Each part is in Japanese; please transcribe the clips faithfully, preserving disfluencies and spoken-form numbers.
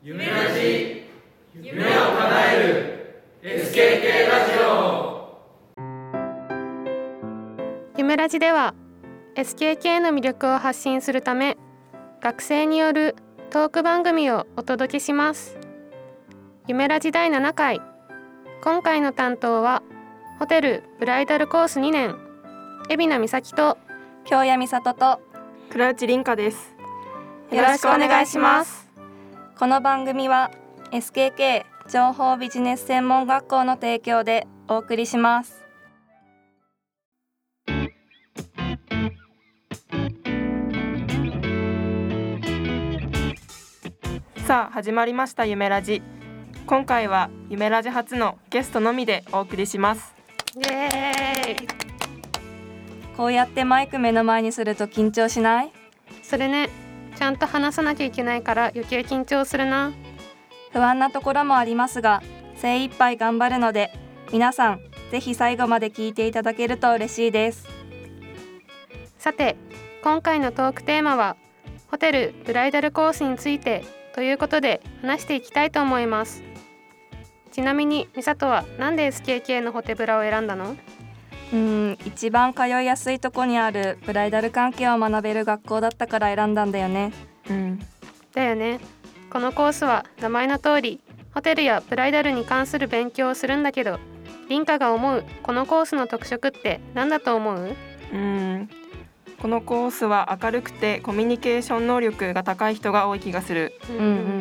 夢ラジ、夢を叶える エスケーケー ラジオ。 夢ラジでは エスケーケー の魅力を発信するため、学生によるトーク番組をお届けします。夢ラジだいななかい、今回の担当はホテルブライダルコースにねん、海老名美咲と京谷美里と倉内凛香です。 よろしくお願いします。この番組は エスケーケー 情報ビジネス専門学校の提供でお送りします。 さあ始まりました夢ラジ。今回は夢ラジ初のゲストのみでお送りします。 イエーイ。 こうやってマイク目の前にすると緊張しない？ それね、ちゃんと話さなきゃいけないから余計緊張するな。 不安なところもありますが、精一杯頑張るので、皆さんぜひ最後まで聞いていただけると嬉しいです。 さて、今回のトークテーマはホテルブライダルコースについてということで話していきたいと思います。ちなみに美里はなんで エスケーケー のホテブラを選んだの？ うーん、一番通いやすいとこにあるブライダル関係を学べる学校だったから選んだんだよね。 うん。 だよね。このコースは名前の通りホテルやブライダルに関する勉強をするんだけど、凛香が思うこのコースの特色って何だと思う？ うん。このコースは明るくてコミュニケーション能力が高い人が多い気がする。 うんうん。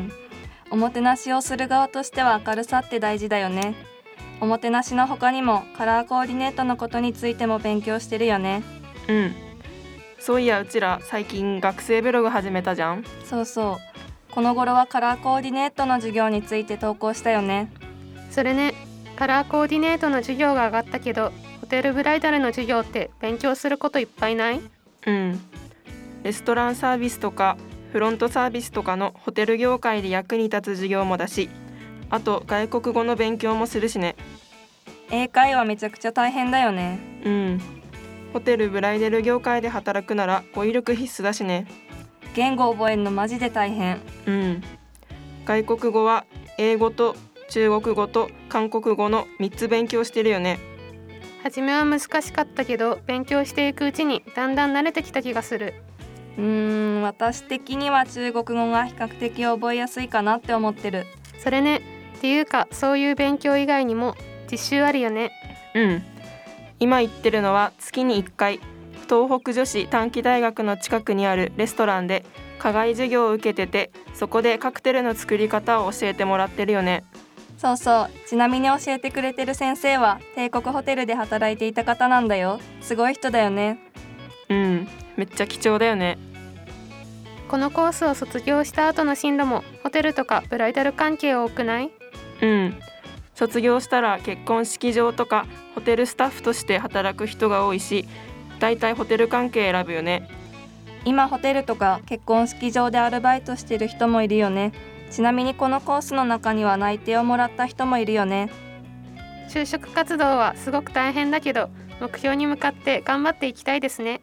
おもてなしをする側としては明るさって大事だよね。おもてなしの他にもカラーコーディネートのことについても勉強してるよね。 うん。そういやうちら最近学生ブログ始めたじゃん。 そうそう。この頃はカラーコーディネートの授業について投稿したよね。 それね、カラーコーディネートの授業が上がったけど、ホテルブライダルの授業って勉強することいっぱいない？ うん。レストランサービスとかフロントサービスとかのホテル業界で役に立つ授業もだし、あと外国語の勉強もするしね。 英会話めちゃくちゃ大変だよね。 うん。ホテルブライダル業界で働くなら語彙力必須だしね。 言語覚えるのマジで大変。 うん。外国語は英語と中国語と韓国語のみっつ勉強してるよね。 初めは難しかったけど、勉強していくうちにだんだん慣れてきた気がする。 うーん、私的には中国語が比較的覚えやすいかなって思ってる。 それね、っていうかそういう勉強以外にも実習あるよね。 うん。今言ってるのは月にいっかい東北女子短期大学の近くにあるレストランで課外授業を受けてて、そこでカクテルの作り方を教えてもらってるよね。 そうそう。ちなみに教えてくれてる先生は帝国ホテルで働いていた方なんだよ。すごい人だよね。 うん、めっちゃ貴重だよね。 このコースを卒業した後の進路もホテルとかブライダル関係多くない？ うん。卒業したら結婚式場とかホテルスタッフとして働く人が多いし、だいたいホテル関係選ぶよね。 今ホテルとか結婚式場でアルバイトしてる人もいるよね。ちなみにこのコースの中には内定をもらった人もいるよね。 就職活動はすごく大変だけど、目標に向かって頑張っていきたいですね。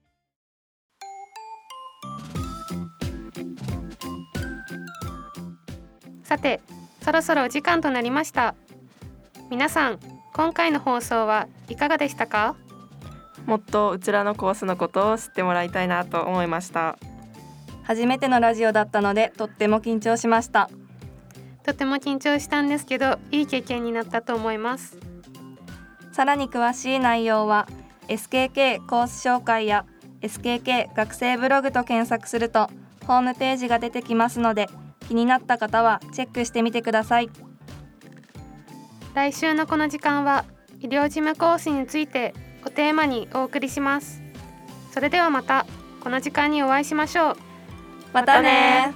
さて、そろそろお時間となりました。皆さん、今回の放送はいかがでしたか？ もっとうちらのコースのことを知ってもらいたいなと思いました。 初めてのラジオだったのでとっても緊張しました。 とても緊張したんですけど、いい経験になったと思います。 さらに詳しい内容は エスケーケー コース紹介や エスケーケー 学生ブログと検索するとホームページが出てきますので、気になった方はチェックしてみてください。 来週のこの時間は医療事務コースについてをテーマにお送りします。それではまたこの時間にお会いしましょう。 またね。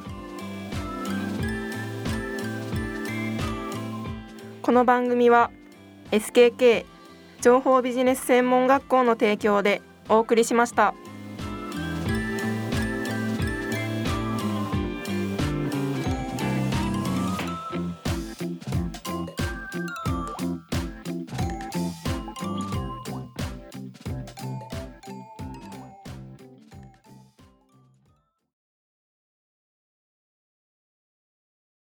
この番組は エスケーケー 情報ビジネス専門学校の提供でお送りしました。